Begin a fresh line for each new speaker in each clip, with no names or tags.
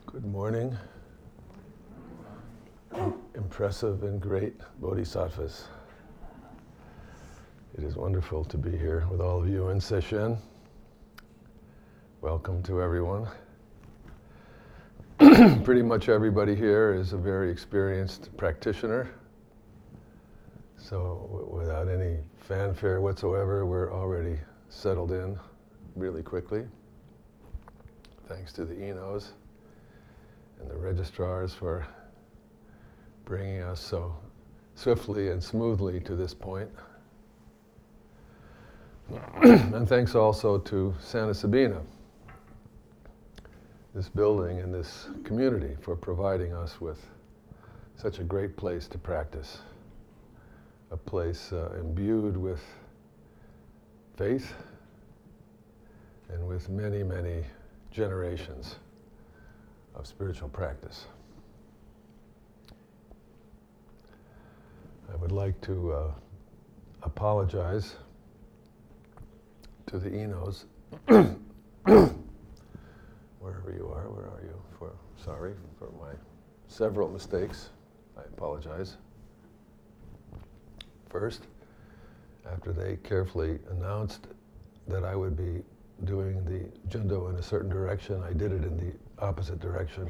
Good morning, impressive and great bodhisattvas. It is wonderful to be here with all of you in session. Welcome to everyone. Pretty much everybody here is a very experienced practitioner. So without any fanfare whatsoever, we're already settled in really quickly. Thanks to the Enos and the registrars for bringing us so swiftly and smoothly to this point. And thanks also to Santa Sabina, this building and this community, for providing us with such a great place to practice. A place imbued with faith and with many, many generations of spiritual practice. I would like to apologize to the Enos, wherever you are, where are you? Sorry for my several mistakes. I apologize. First, after they carefully announced that I would be doing the Jundo in a certain direction, I did it in the opposite direction.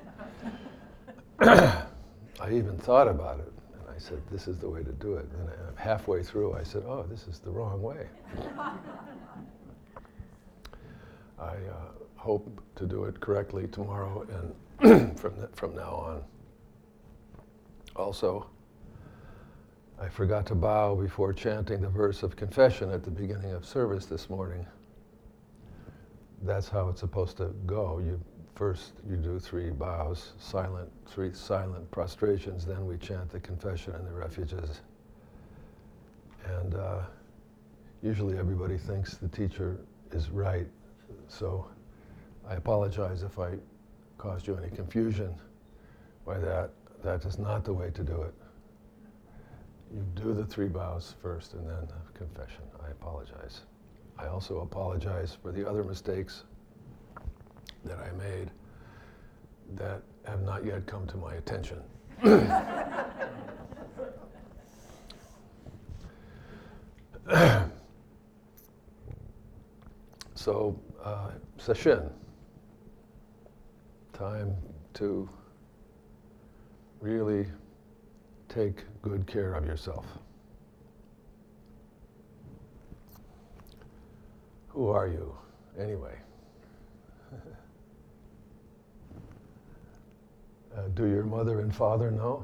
I even thought about it, and I said, this is the way to do it. And halfway through, I said, oh, this is the wrong way. I hope to do it correctly tomorrow and from now on. Also, I forgot to bow before chanting the verse of confession at the beginning of service this morning. That's how it's supposed to go. First you do 3 bows, three silent prostrations, then we chant the confession and the refuges. And usually everybody thinks the teacher is right, so I apologize if I caused you any confusion by that. That is not the way to do it. You do the 3 bows first and then the confession. I apologize. I also apologize for the other mistakes that I made that have not yet come to my attention. So, session. Time to really take good care of yourself. Who are you, anyway? Do your mother and father know?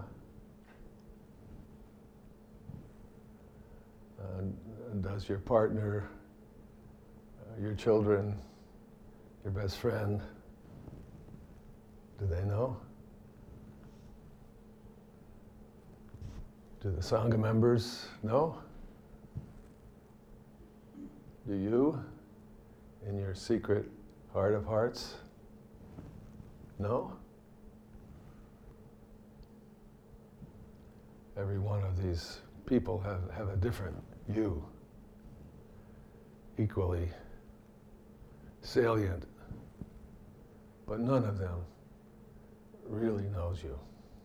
Does your partner, your children, your best friend, do they know? Do the Sangha members know? Do you, in your secret heart of hearts, know? Every one of these people have a different you, equally salient, but none of them really knows you.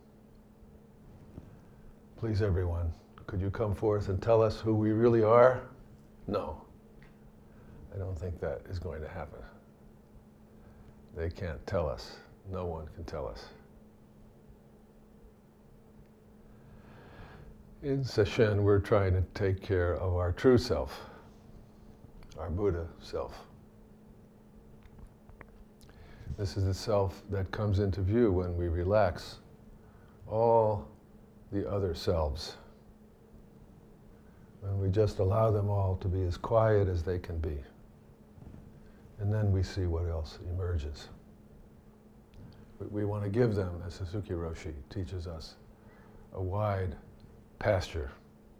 Please, everyone, could you come forth and tell us who we really are? No, I don't think that is going to happen. They can't tell us. No one can tell us. In session, we're trying to take care of our true self, our Buddha self. This is the self that comes into view when we relax all the other selves, when we just allow them all to be as quiet as they can be. And then we see what else emerges. We want to give them, as Suzuki Roshi teaches us, a wide pasture.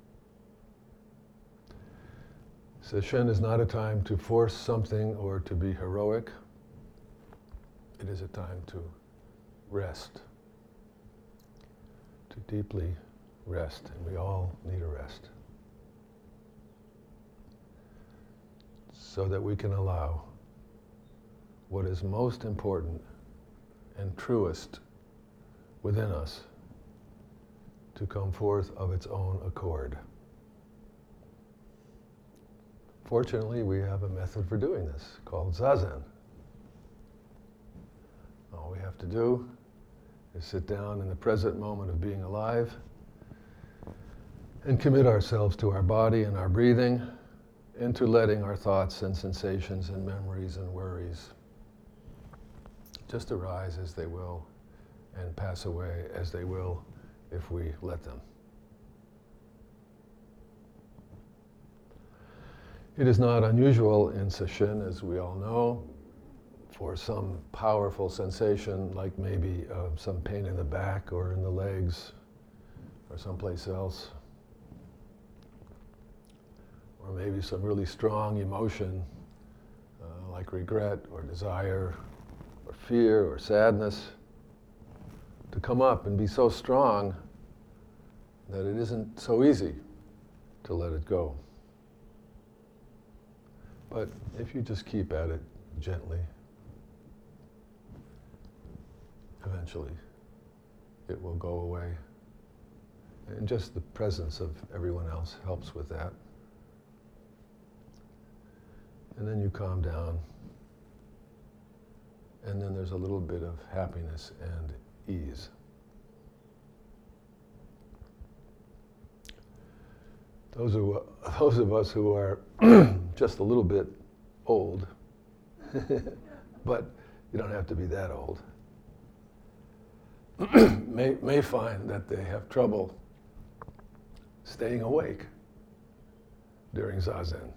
Session is not a time to force something or to be heroic. It is a time to rest, to deeply rest, and we all need a rest, so that we can allow what is most important and truest within us to come forth of its own accord. Fortunately, we have a method for doing this called Zazen. All we have to do is sit down in the present moment of being alive and commit ourselves to our body and our breathing, and to letting our thoughts and sensations and memories and worries just arise as they will and pass away as they will if we let them. It is not unusual in Sesshin, as we all know, for some powerful sensation, like maybe some pain in the back or in the legs or someplace else, or maybe some really strong emotion like regret or desire or fear or sadness, to come up and be so strong that it isn't so easy to let it go. But if you just keep at it gently, eventually it will go away. And just the presence of everyone else helps with that. And then you calm down. And then there's a little bit of happiness and ease. Those of us who are just a little bit old, but you don't have to be that old, may find that they have trouble staying awake during Zazen.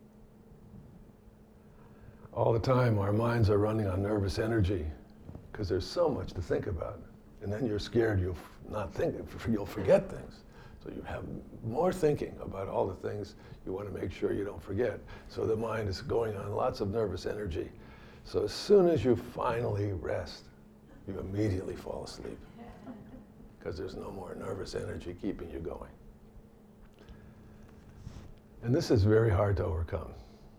All the time our minds are running on nervous energy because there's so much to think about. And then you're scared you'll forget things. So you have more thinking about all the things you want to make sure you don't forget. So the mind is going on lots of nervous energy. So as soon as you finally rest, you immediately fall asleep because there's no more nervous energy keeping you going. And this is very hard to overcome.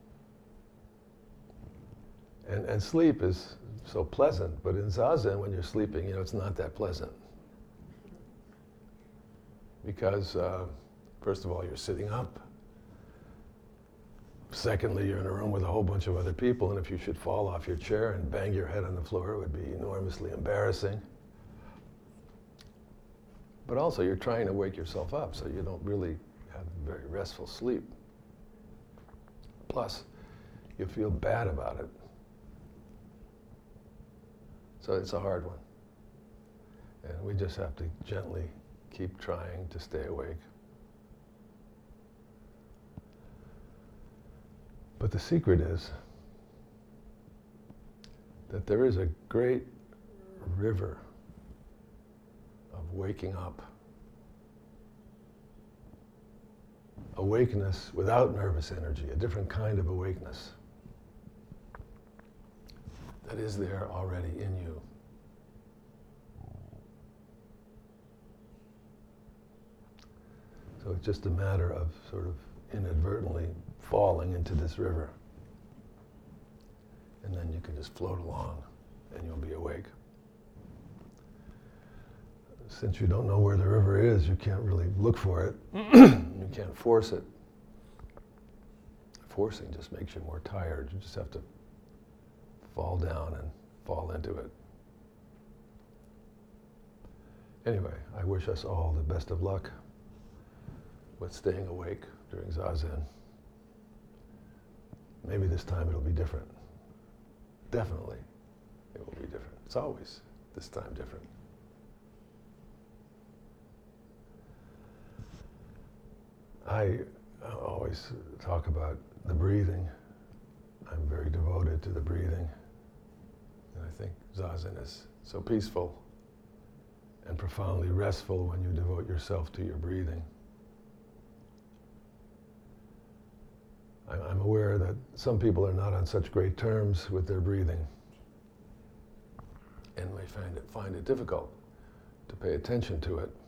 And sleep is so pleasant, but in Zazen, when you're sleeping, it's not that pleasant. Because, first of all, you're sitting up. Secondly, you're in a room with a whole bunch of other people, and if you should fall off your chair and bang your head on the floor, it would be enormously embarrassing. But also, you're trying to wake yourself up, so you don't really have very restful sleep. Plus, you feel bad about it. So it's a hard one. And we just have to gently keep trying to stay awake. But the secret is that there is a great river of waking up. Awakeness without nervous energy, a different kind of awakeness that is there already in you. So it's just a matter of sort of inadvertently falling into this river. And then you can just float along and you'll be awake. Since you don't know where the river is, you can't really look for it. You can't force it. Forcing just makes you more tired. You just have to fall down and fall into it. Anyway, I wish us all the best of luck with staying awake during Zazen. Maybe this time it'll be different. Definitely, it will be different. It's always this time different. I always talk about the breathing. I'm very devoted to the breathing. And I think Zazen is so peaceful and profoundly restful when you devote yourself to your breathing. I'm aware that some people are not on such great terms with their breathing and may find it difficult to pay attention to it.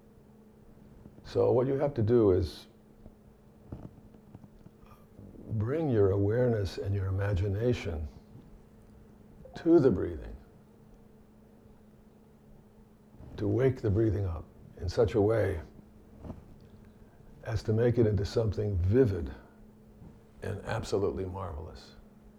So what you have to do is bring your awareness and your imagination to the breathing, to wake the breathing up in such a way as to make it into something vivid and absolutely marvelous.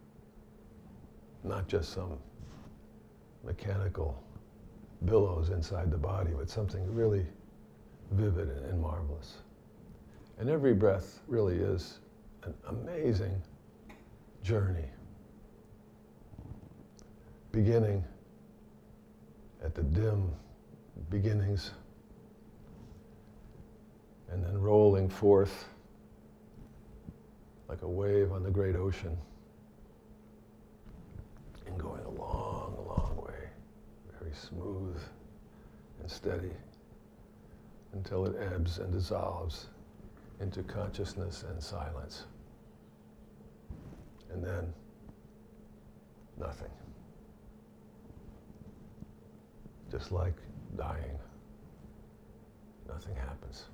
Not just some mechanical billows inside the body, but something really vivid and marvelous. And every breath really is an amazing journey, beginning at the dim beginnings and then rolling forth like a wave on the great ocean and going a long, long way, very smooth and steady until it ebbs and dissolves into consciousness and silence. And then nothing. Just like dying, nothing happens.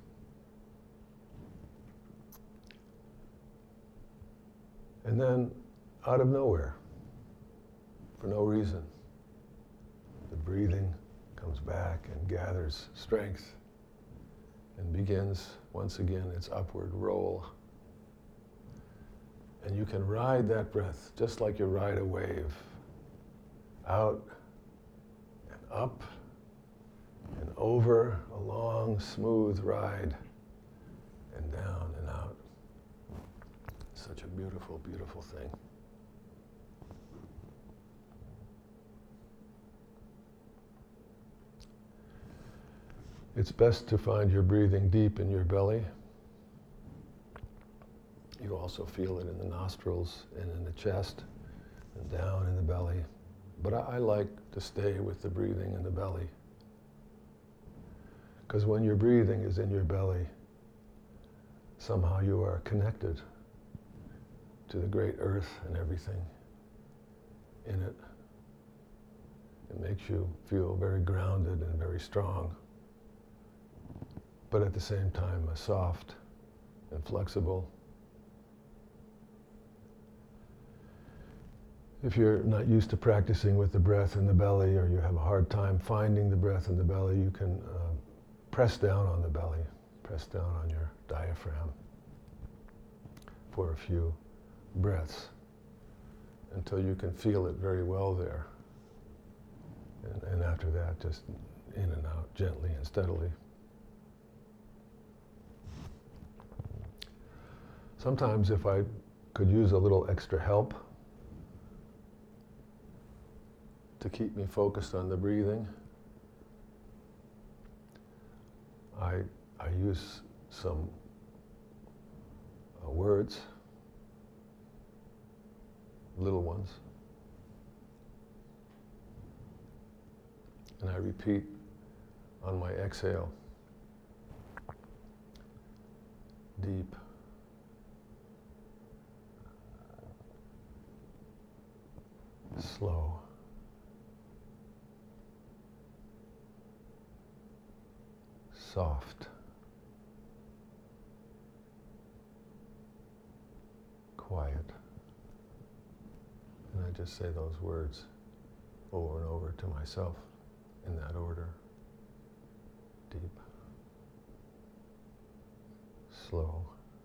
And then, out of nowhere, for no reason, the breathing comes back and gathers strength and begins once again its upward roll. And you can ride that breath just like you ride a wave, out and up and over a long, smooth ride and down and out. Such a beautiful, beautiful thing. It's best to find your breathing deep in your belly. You also feel it in the nostrils and in the chest and down in the belly. But I like to stay with the breathing in the belly. Because when your breathing is in your belly, somehow you are connected to the great earth and everything in it. It makes you feel very grounded and very strong, but at the same time soft and flexible. If you're not used to practicing with the breath in the belly, or you have a hard time finding the breath in the belly, you can press down on the belly, press down on your diaphragm for a few breaths until you can feel it very well there. And after that, just in and out, gently and steadily. Sometimes if I could use a little extra help to keep me focused on the breathing, I use some words, little ones, and I repeat on my exhale, deep, slow, soft, quiet. And I just say those words over and over to myself in that order. Deep, slow,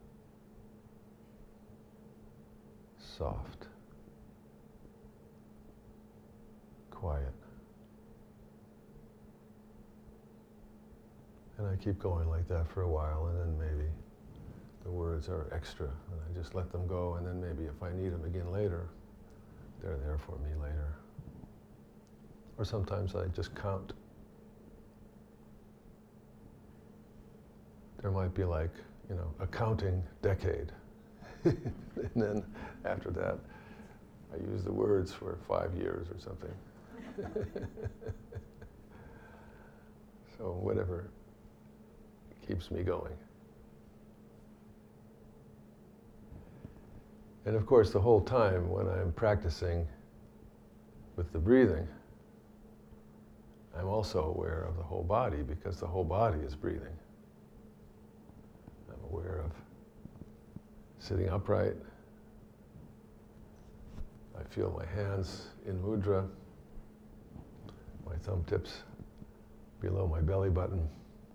soft, quiet. And I keep going like that for a while, and then maybe the words are extra, and I just let them go, and then maybe if I need them again later, they're there for me later. Or sometimes I just count. There might be like, a counting decade. And then after that, I use the words for 5 years or something. So whatever keeps me going. And of course, the whole time when I'm practicing with the breathing, I'm also aware of the whole body, because the whole body is breathing. I'm aware of sitting upright, feel my hands in mudra, my thumb tips below my belly button,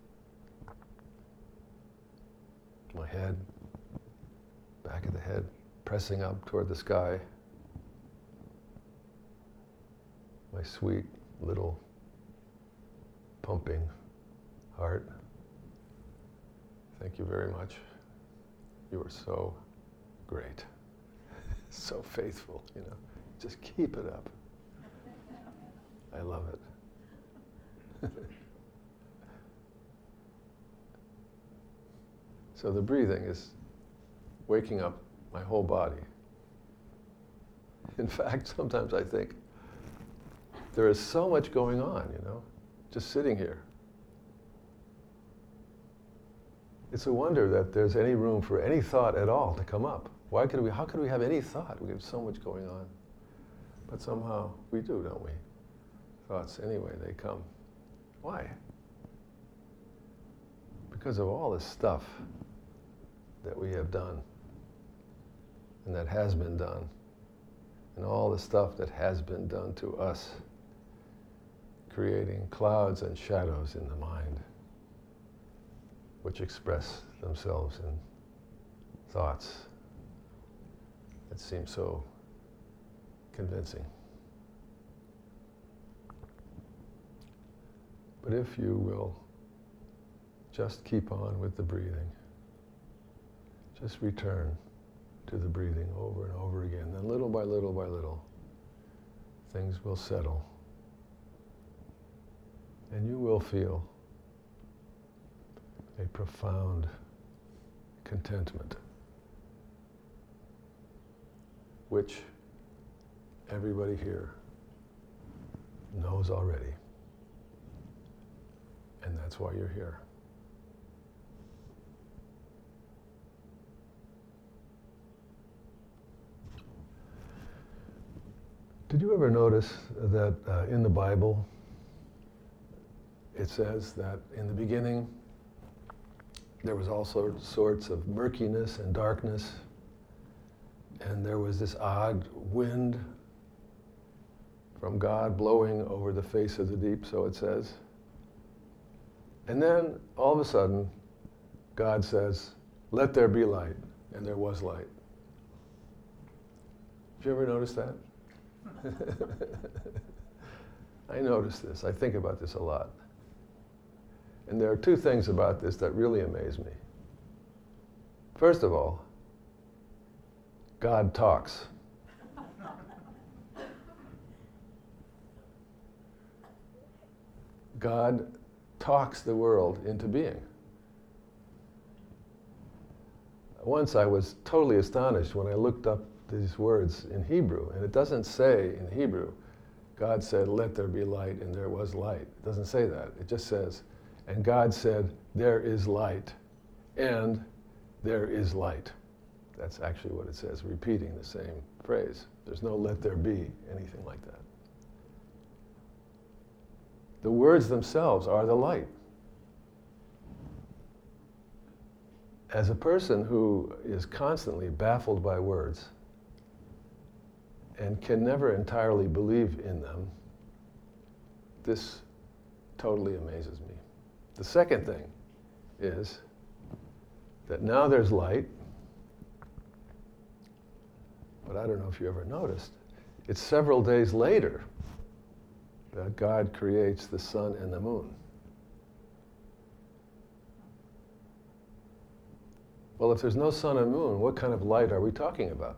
my head, back of the head, pressing up toward the sky. My sweet little pumping heart. Thank you very much. You are so great, so faithful, you know. Just keep it up. I love it. So the breathing is waking up my whole body. In fact, sometimes I think there is so much going on, you know, just sitting here. It's a wonder that there's any room for any thought at all to come up. How could we have any thought? We have so much going on. But somehow we do, don't we? Thoughts, anyway, they come. Why? Because of all this stuff that we have done and that has been done, and all the stuff that has been done to us, creating clouds and shadows in the mind, which express themselves in thoughts that seem so convincing. But if you will just keep on with the breathing, just return to the breathing over and over again, then little by little by little, things will settle. And you will feel a profound contentment, which everybody here knows already. And that's why you're here. Did you ever notice that in the Bible, it says that in the beginning, there was all sorts of murkiness and darkness, and there was this odd wind from God blowing over the face of the deep, so it says. And then, all of a sudden, God says, "Let there be light," and there was light. Did you ever notice that? I notice this. I think about this a lot. And there are two things about this that really amaze me. First of all, God talks. God talks the world into being. Once I was totally astonished when I looked up these words in Hebrew, and it doesn't say in Hebrew, God said, "Let there be light," and there was light. It doesn't say that. It just says, and God said, "There is light," and there is light. That's actually what it says, repeating the same phrase. There's no "let there be," anything like that. The words themselves are the light. As a person who is constantly baffled by words and can never entirely believe in them, this totally amazes me. The second thing is that now there's light, but I don't know if you ever noticed, it's several days later that God creates the sun and the moon. Well, if there's no sun and moon, what kind of light are we talking about?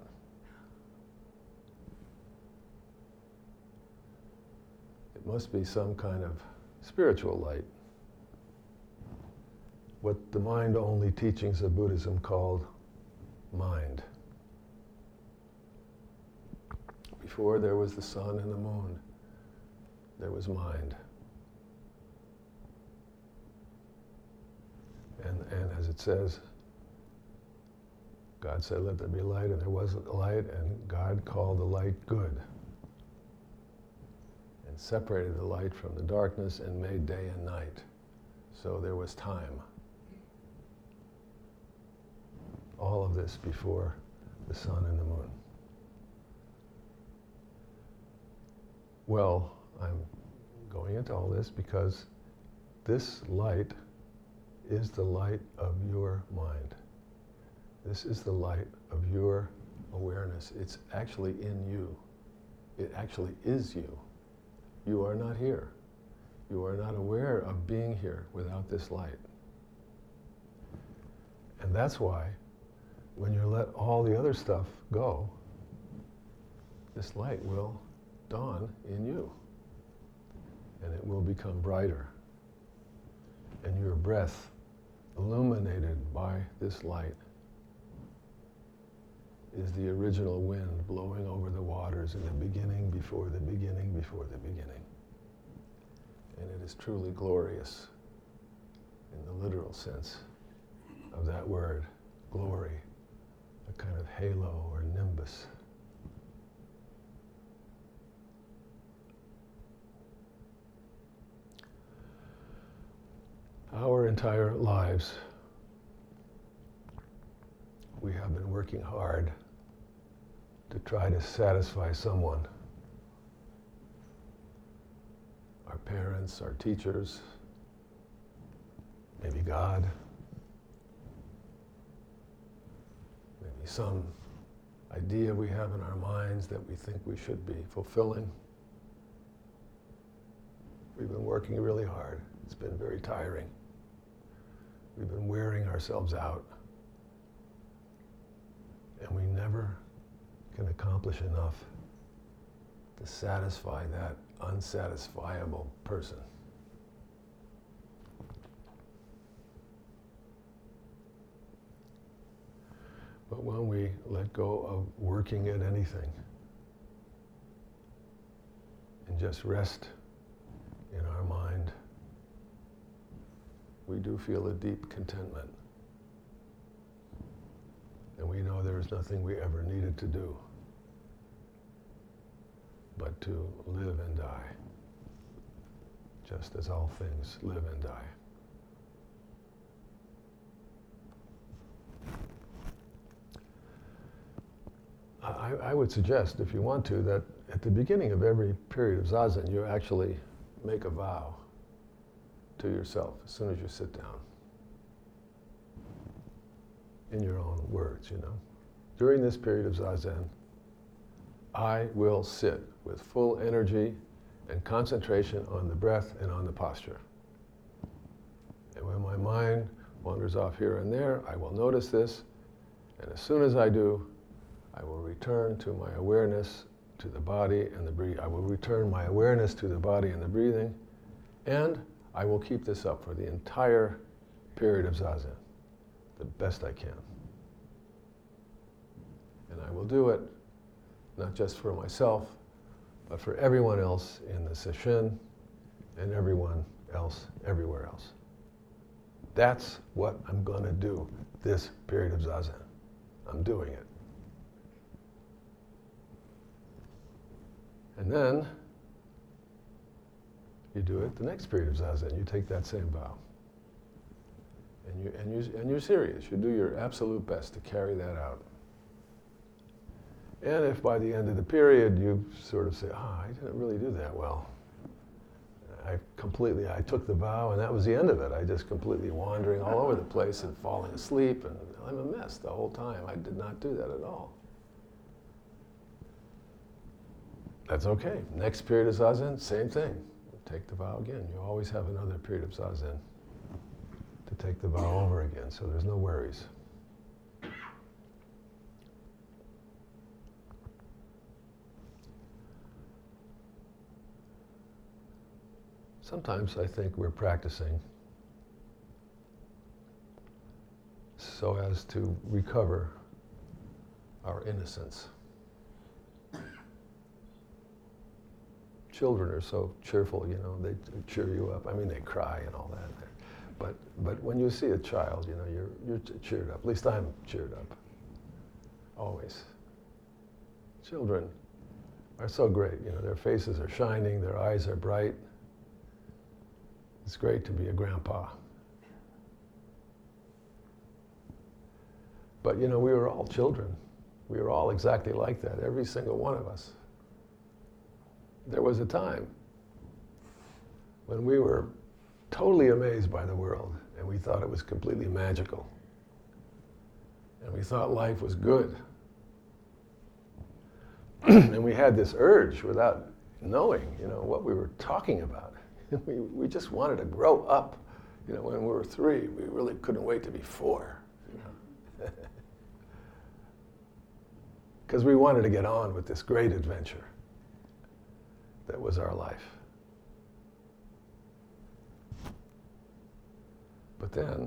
It must be some kind of spiritual light. What the mind-only teachings of Buddhism called mind. Before there was the sun and the moon, there was mind. And as it says, God said, "Let there be light," and there was light, and God called the light good. And separated the light from the darkness and made day and night. So there was time. All of this before the sun and the moon. Well, I'm going into all this because this light is the light of your mind. This is the light of your awareness. It's actually in you. It actually is you. You are not here. You are not aware of being here without this light. And that's why when you let all the other stuff go, this light will dawn in you. And it will become brighter. And your breath, illuminated by this light, is the original wind blowing over the waters in the beginning before the beginning before the beginning. And it is truly glorious in the literal sense of that word, glory, a kind of halo or nimbus. Our entire lives, we have been working hard to try to satisfy someone. Our parents, our teachers, maybe God, maybe some idea we have in our minds that we think we should be fulfilling. We've been working really hard. It's been very tiring. We've been wearing ourselves out. And we never can accomplish enough to satisfy that unsatisfiable person. But when we let go of working at anything and just rest in our mind, we do feel a deep contentment. And we know there is nothing we ever needed to do but to live and die, just as all things live and die. I would suggest, if you want to, that at the beginning of every period of Zazen, you actually make a vow to yourself as soon as you sit down. In your own words, you know. During this period of Zazen, I will sit with full energy and concentration on the breath and on the posture. And when my mind wanders off here and there, I will notice this, and as soon as I do, I will return to my awareness to the body and the breathing. I will return my awareness to the body and the breathing, and I will keep this up for the entire period of Zazen, the best I can. And I will do it not just for myself, but for everyone else in the sesshin and everyone else everywhere else. That's what I'm going to do this period of Zazen. I'm doing it. And then you do it the next period of Zazen. You take that same vow. And you're serious. You do your absolute best to carry that out. And if by the end of the period you sort of say, I didn't really do that well. I took the vow and that was the end of it. I just completely wandering all over the place and falling asleep, and I'm a mess the whole time. I did not do that at all. That's okay. Next period of Zazen, same thing. Take the vow again. You always have another period of Zazen to take the vow over again, so there's no worries. Sometimes I think we're practicing so as to recover our innocence. Children are so cheerful, you know, they cheer you up. I mean, they cry and all that. But when you see a child, you know, you're cheered up. At least I'm cheered up. Always. Children are so great, you know, their faces are shining, their eyes are bright. It's great to be a grandpa. But you know, we were all children. We were all exactly like that, every single one of us. there was a time when we were totally amazed by the world, and we thought it was completely magical. And we thought life was good. And we had this urge without knowing, what we were talking about. We just wanted to grow up. When we were 3, we really couldn't wait to be 4. Because we wanted to get on with this great adventure that was our life. But then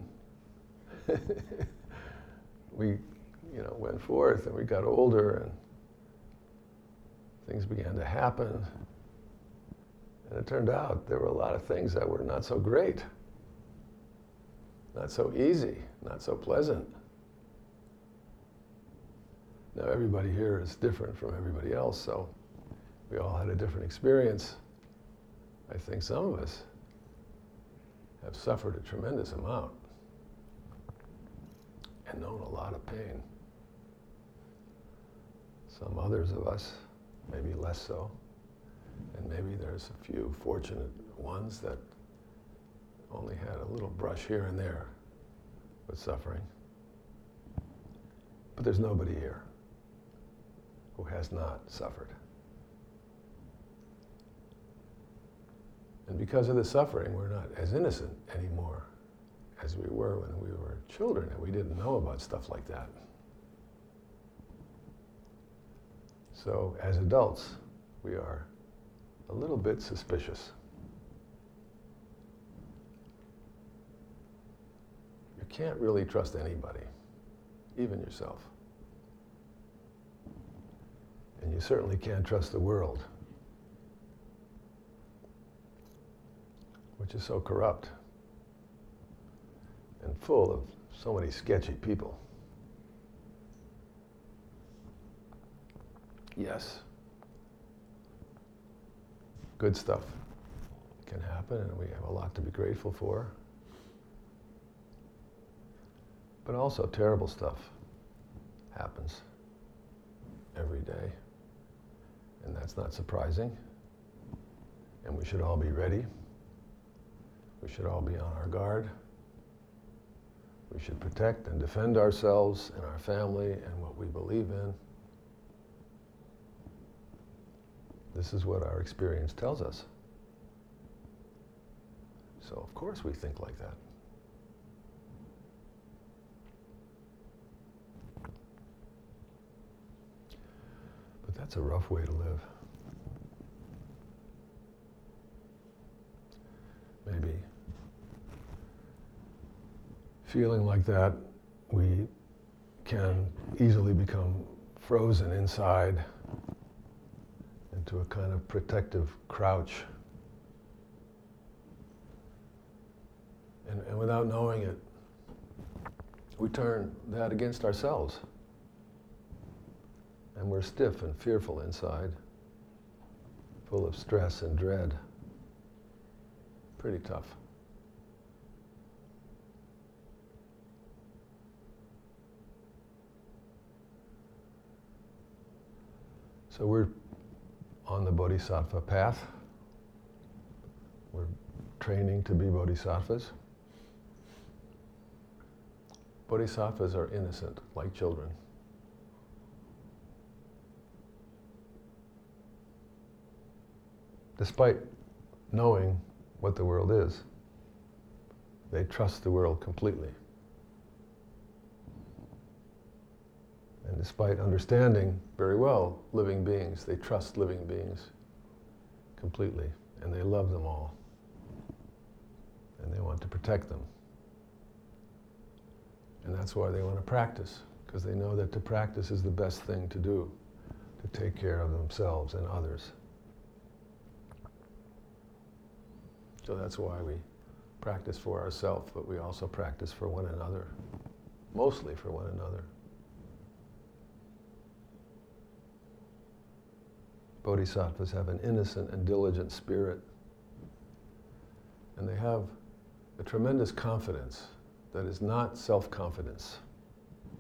we, went forth and we got older and things began to happen. And it turned out there were a lot of things that were not so great, not so easy, not so pleasant. Now everybody here is different from everybody else, so we all had a different experience. I think some of us have suffered a tremendous amount and known a lot of pain. Some others of us, maybe less so, and maybe there's a few fortunate ones that only had a little brush here and there with suffering. But there's nobody here who has not suffered. And because of the suffering, we're not as innocent anymore as we were when we were children and we didn't know about stuff like that. So as adults, we are a little bit suspicious. You can't really trust anybody, even yourself. And you certainly can't trust the world, which is so corrupt and full of so many sketchy people. Yes, good stuff can happen, and we have a lot to be grateful for. But also terrible stuff happens every day, and that's not surprising. And we should all be ready. We should all be on our guard. We should protect and defend ourselves and our family and what we believe in. This is what our experience tells us. So of course we think like that. But that's a rough way to live. Maybe feeling like that, we can easily become frozen inside into a kind of protective crouch. And without knowing it, we turn that against ourselves. And we're stiff and fearful inside, full of stress and dread. Pretty tough. So we're on the Bodhisattva path. We're training to be bodhisattvas. Bodhisattvas are innocent, like children. Despite knowing what the world is, they trust the world completely. And despite understanding very well living beings, they trust living beings completely, and they love them all. And they want to protect them. And that's why they want to practice, because they know that to practice is the best thing to do, to take care of themselves and others. So that's why we practice for ourselves, but we also practice for one another, mostly for one another. Bodhisattvas have an innocent and diligent spirit, and they have a tremendous confidence that is not self-confidence,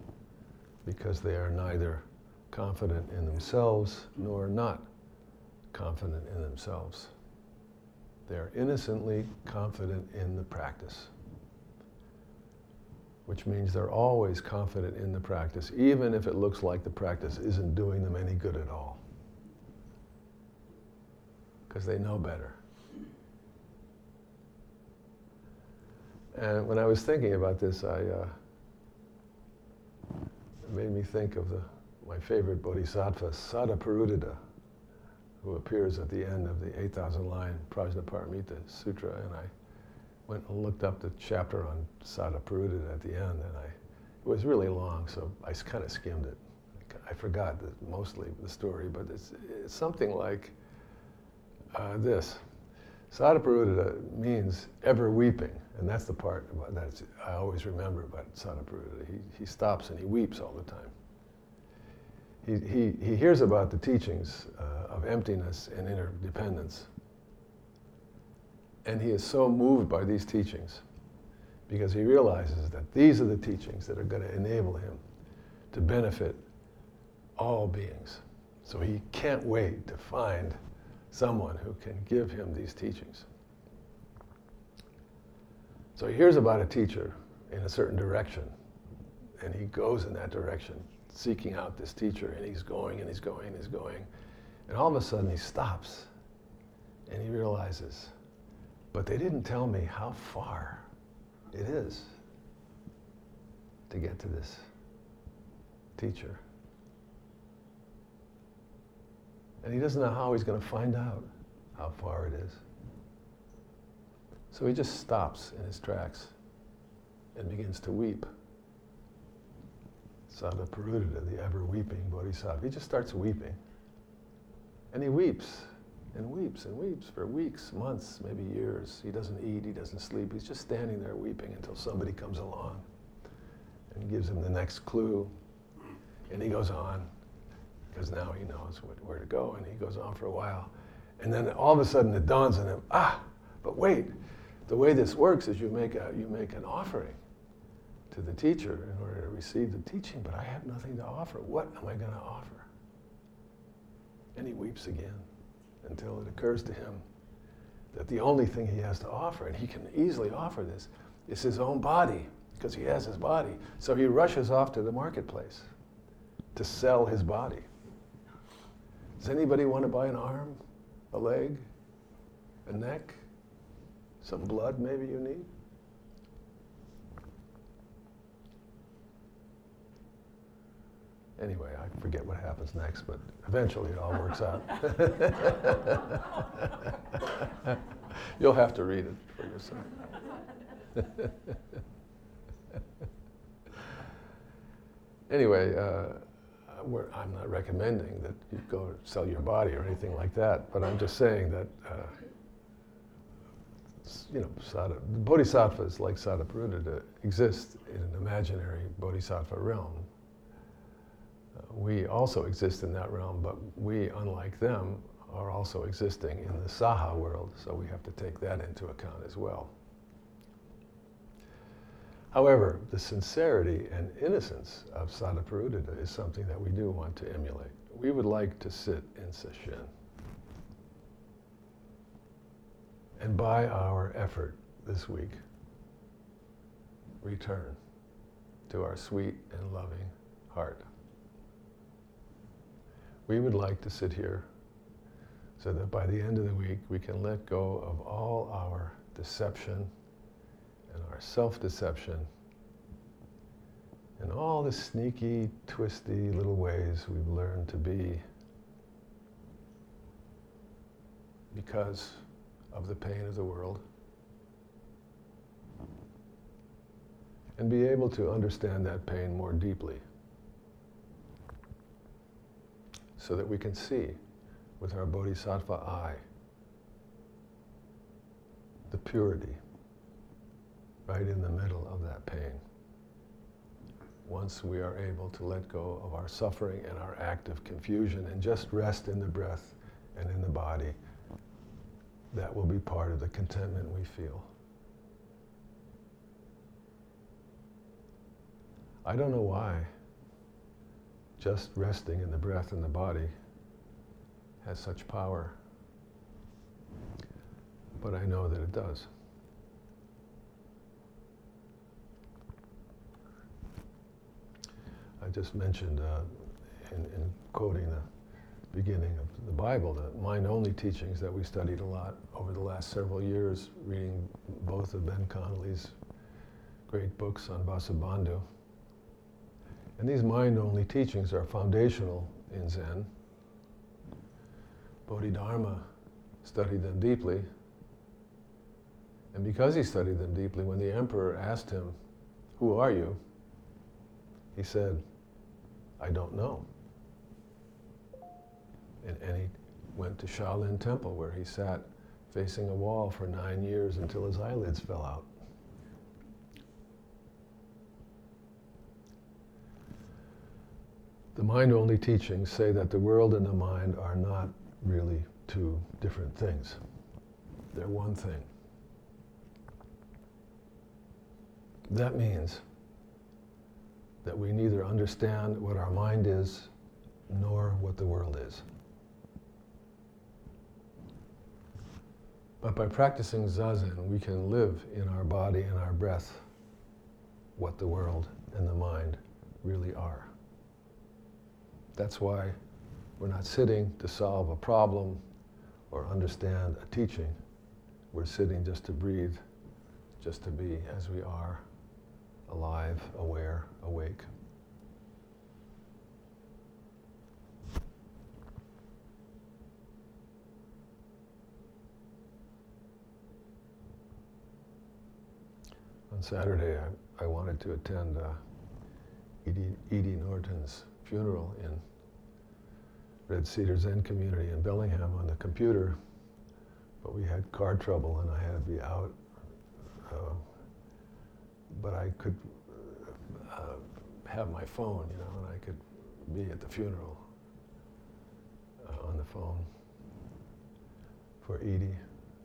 because they are neither confident in themselves nor not confident in themselves. They're innocently confident in the practice, which means they're always confident in the practice, even if it looks like the practice isn't doing them any good at all, because they know better. And when I was thinking about this, it made me think of my favorite bodhisattva, Sadaparudita, who appears at the end of the 8,000-line Prajnaparamita Sutra, and I went and looked up the chapter on Sadaparudita at the end, and it was really long, so I kind of skimmed it. I forgot mostly the story, but it's something like this. Sadaparudita means ever weeping, and that's the part that I always remember about Sadaparudita. He stops and he weeps all the time. He hears about the teachings of emptiness and interdependence, and he is so moved by these teachings because he realizes that these are the teachings that are going to enable him to benefit all beings. So he can't wait to find someone who can give him these teachings. So he hears about a teacher in a certain direction, and he goes in that direction, seeking out this teacher, and he's going, and he's going, and he's going. And all of a sudden he stops, and he realizes, but they didn't tell me how far it is to get to this teacher. And he doesn't know how he's going to find out how far it is. So he just stops in his tracks and begins to weep. Sadaparudita, the ever-weeping bodhisattva, he just starts weeping. And he weeps and weeps and weeps for weeks, months, maybe years. He doesn't eat, he doesn't sleep. He's just standing there weeping until somebody comes along and gives him the next clue. And he goes on, because now he knows where to go, and he goes on for a while. And then all of a sudden it dawns on him, but wait, the way this works is you make an offering to the teacher in order to receive the teaching, but I have nothing to offer. What am I going to offer? And he weeps again until it occurs to him that the only thing he has to offer, and he can easily offer this, is his own body, because he has his body. So he rushes off to the marketplace to sell his body. Does anybody want to buy an arm, a leg, a neck, some blood maybe you need? Anyway, I forget what happens next, but eventually it all works out. You'll have to read it for yourself. Anyway, I'm not recommending that you go sell your body or anything like that, but I'm just saying that, bodhisattvas like Sadaparudita exist in an imaginary bodhisattva realm. We also exist in that realm, but we, unlike them, are also existing in the Saha world, so we have to take that into account as well. However, the sincerity and innocence of Sadaparudita is something that we do want to emulate. We would like to sit in Sesshin, and by our effort this week, return to our sweet and loving heart. We would like to sit here so that by the end of the week we can let go of all our deception and our self-deception and all the sneaky, twisty little ways we've learned to be because of the pain of the world, and be able to understand that pain more deeply so that we can see with our bodhisattva eye the purity right in the middle of that pain. Once we are able to let go of our suffering and our active confusion and just rest in the breath and in the body, that will be part of the contentment we feel. I don't know why just resting in the breath and the body has such power but I know that it does. I just mentioned in quoting the beginning of the Bible, the mind-only teachings that we studied a lot over the last several years, reading both of Ben Connolly's great books on Vasubandhu. And these mind-only teachings are foundational in Zen. Bodhidharma studied them deeply, and because he studied them deeply, when the emperor asked him, "Who are you?" he said, "I don't know." And he went to Shaolin Temple, where he sat facing a wall for 9 years until his eyelids fell out. The mind-only teachings say that the world and the mind are not really two different things. They're one thing. That means that we neither understand what our mind is nor what the world is. But by practicing Zazen, we can live in our body and our breath what the world and the mind really are. That's why we're not sitting to solve a problem or understand a teaching. We're sitting just to breathe, just to be as we are, alive, aware, awake. On Saturday, I wanted to attend Edie Norton's funeral in Red Cedar Zen Community in Bellingham on the computer, but we had car trouble and I had to be out. But I could have my phone, you know, and I could be at the funeral on the phone for Edie.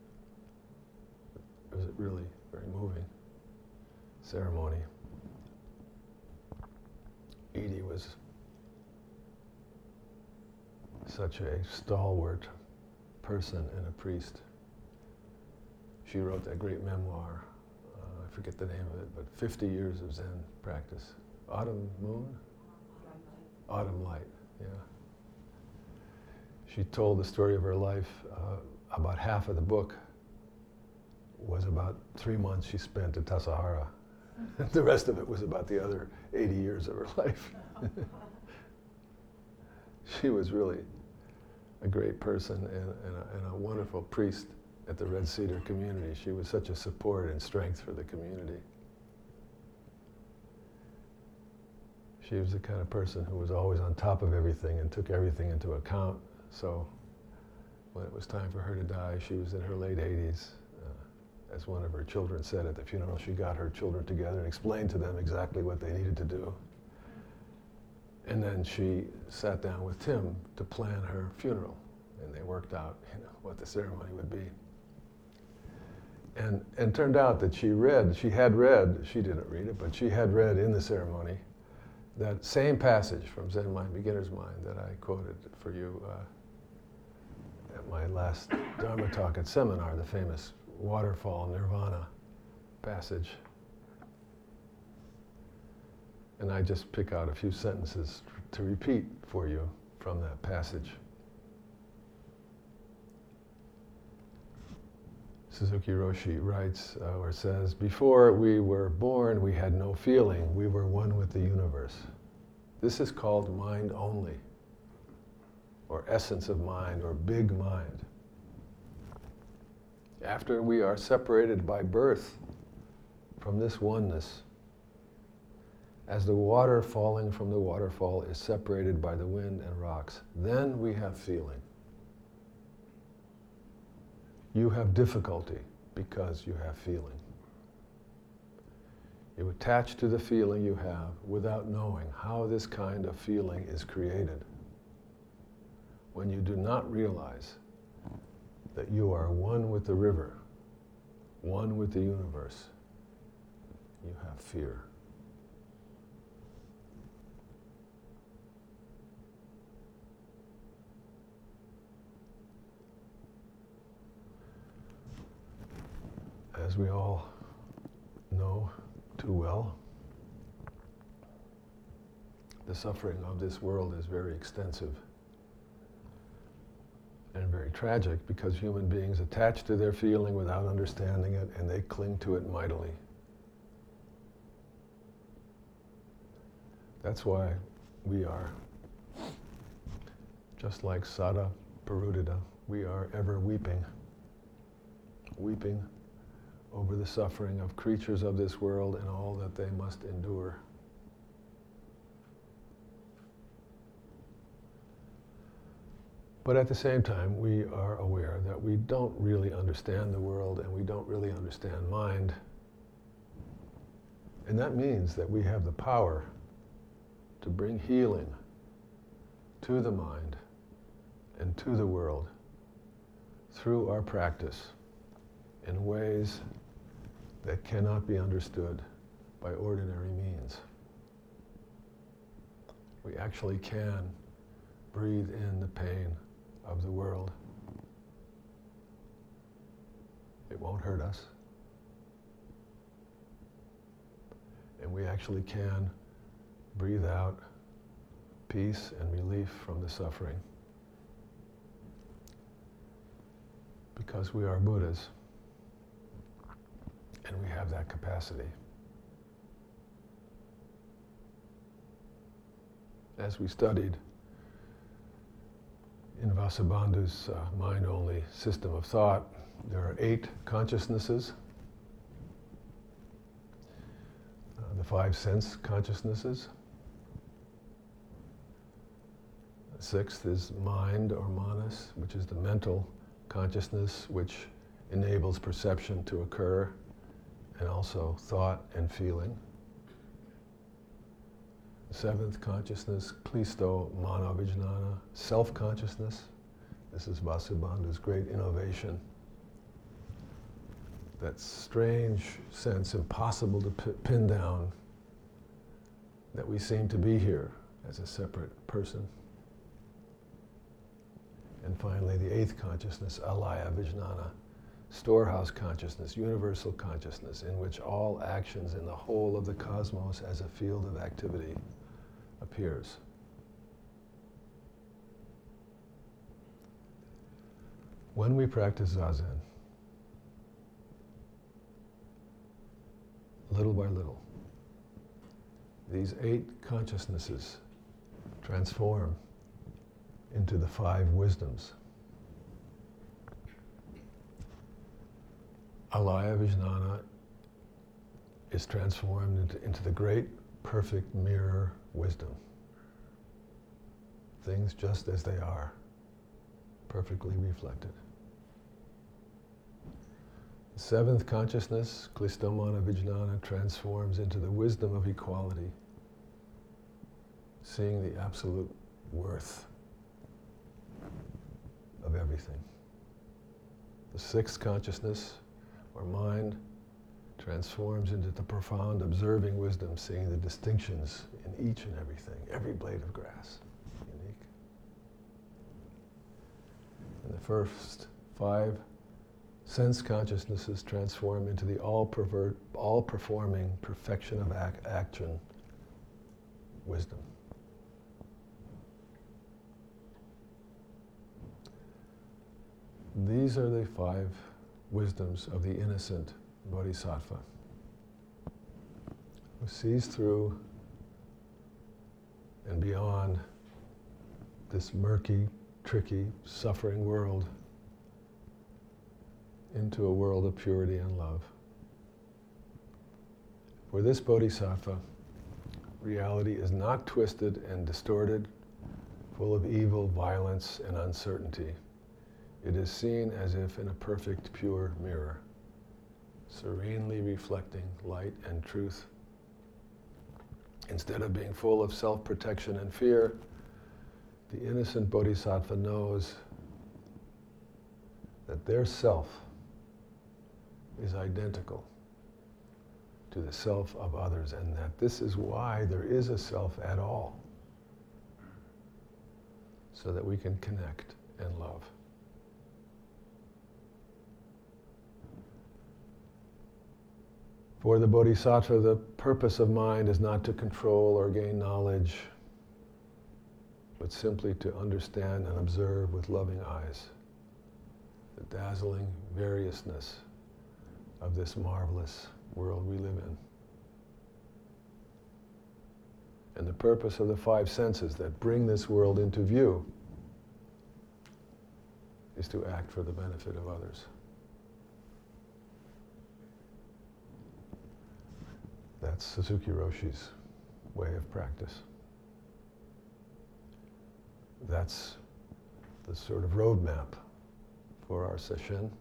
It was really very moving ceremony. Edie was such a stalwart person and a priest. She wrote that great memoir, I forget the name of it, but 50 years of Zen practice. Autumn Moon? Autumn Light, yeah. She told the story of her life. About half of the book was about 3 months she spent at Tassajara. The rest of it was about the other 80 years of her life. She was really a great person and a wonderful priest at the Red Cedar community. She was such a support and strength for the community. She was the kind of person who was always on top of everything and took everything into account. So when it was time for her to die, she was in her late 80s. As one of her children said at the funeral, she got her children together and explained to them exactly what they needed to do. And then she sat down with Tim to plan her funeral, and they worked out, you know, what the ceremony would be. And turned out that she had read, she didn't read it, but she had read in the ceremony that same passage from Zen Mind, Beginner's Mind that I quoted for you at my last Dharma talk at seminar, the famous waterfall nirvana passage. And I just pick out a few sentences to repeat for you from that passage. Suzuki Roshi writes or says, "Before we were born, we had no feeling. We were one with the universe. This is called mind only, or essence of mind, or big mind. After we are separated by birth from this oneness, as the water falling from the waterfall is separated by the wind and rocks, then we have feeling. You have difficulty because you have feeling. You attach to the feeling you have without knowing how this kind of feeling is created. When you do not realize that you are one with the river, one with the universe, you have fear." we all know too well, the suffering of this world is very extensive and very tragic because human beings attach to their feeling without understanding it, and they cling to it mightily. That's why we are, just like Sada Parudita, we are ever weeping over the suffering of creatures of this world and all that they must endure. But at the same time, we are aware that we don't really understand the world and we don't really understand mind. And that means that we have the power to bring healing to the mind and to the world through our practice in ways that cannot be understood by ordinary means. We actually can breathe in the pain of the world. It won't hurt us. And we actually can breathe out peace and relief from the suffering. Because we are Buddhas. And we have that capacity. As we studied in Vasubandhu's mind-only system of thought, there are 8 consciousnesses. The 5 sense consciousnesses. The 6th is mind or manas, which is the mental consciousness which enables perception to occur, and also thought and feeling. The 7th consciousness, Klisto Manovijnana, self-consciousness. This is Vasubandhu's great innovation. That strange sense, impossible to pin down, that we seem to be here as a separate person. And finally, the 8th consciousness, Alaya Vijnana, storehouse consciousness, universal consciousness, in which all actions in the whole of the cosmos as a field of activity appears. When we practice Zazen, little by little, these 8 consciousnesses transform into the 5 wisdoms. Alaya Vijnana is transformed into the great, perfect mirror wisdom. Things just as they are, perfectly reflected. The 7th consciousness, Klistomana Vijnana, transforms into the wisdom of equality, seeing the absolute worth of everything. The 6th consciousness, or mind, transforms into the profound observing wisdom, seeing the distinctions in each and everything, every blade of grass, unique. And the first 5 sense consciousnesses transform into the all-performing perfection of action wisdom. These are the 5 wisdoms of the innocent bodhisattva, who sees through and beyond this murky, tricky, suffering world into a world of purity and love. For this bodhisattva, reality is not twisted and distorted, full of evil, violence, and uncertainty. It is seen as if in a perfect, pure mirror, serenely reflecting light and truth. Instead of being full of self-protection and fear, the innocent bodhisattva knows that their self is identical to the self of others, and that this is why there is a self at all, so that we can connect and love. For the Bodhisattva, the purpose of mind is not to control or gain knowledge, but simply to understand and observe with loving eyes the dazzling variousness of this marvelous world we live in. And the purpose of the five senses that bring this world into view is to act for the benefit of others. That's Suzuki Roshi's way of practice. That's the sort of roadmap for our sesshin.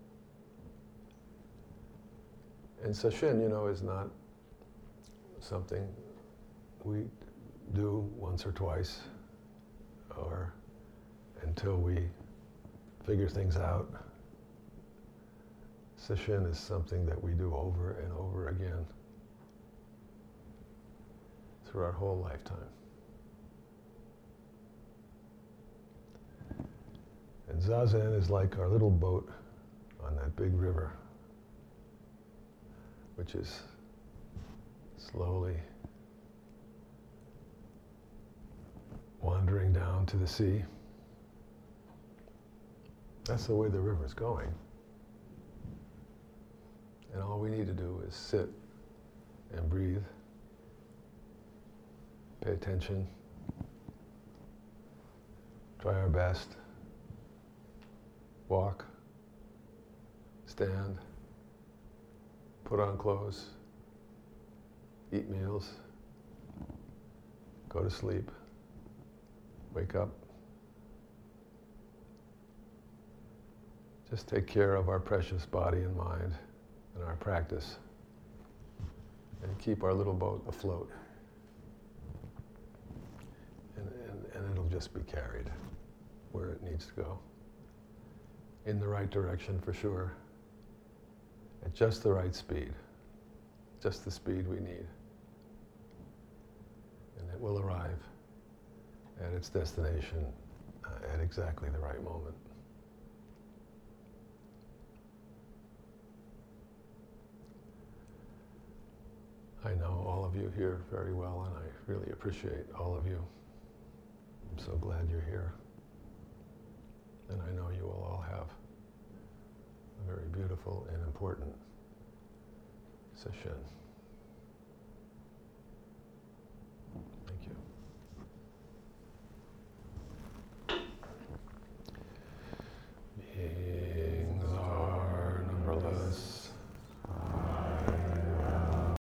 And sesshin, you know, is not something we do once or twice or until we figure things out. Sesshin is something that we do over and over again through our whole lifetime. And Zazen is like our little boat on that big river, which is slowly wandering down to the sea. That's the way the river's going. And all we need to do is sit and breathe, pay attention, try our best, walk, stand, put on clothes, eat meals, go to sleep, wake up. Just take care of our precious body and mind and our practice and keep our little boat afloat. And it'll just be carried where it needs to go. In the right direction for sure. At just the right speed. Just the speed we need. And it will arrive at its destination at exactly the right moment. I know all of you here very well, and I really appreciate all of you. I'm so glad you're here. And I know you will all have a very beautiful and important sesshin.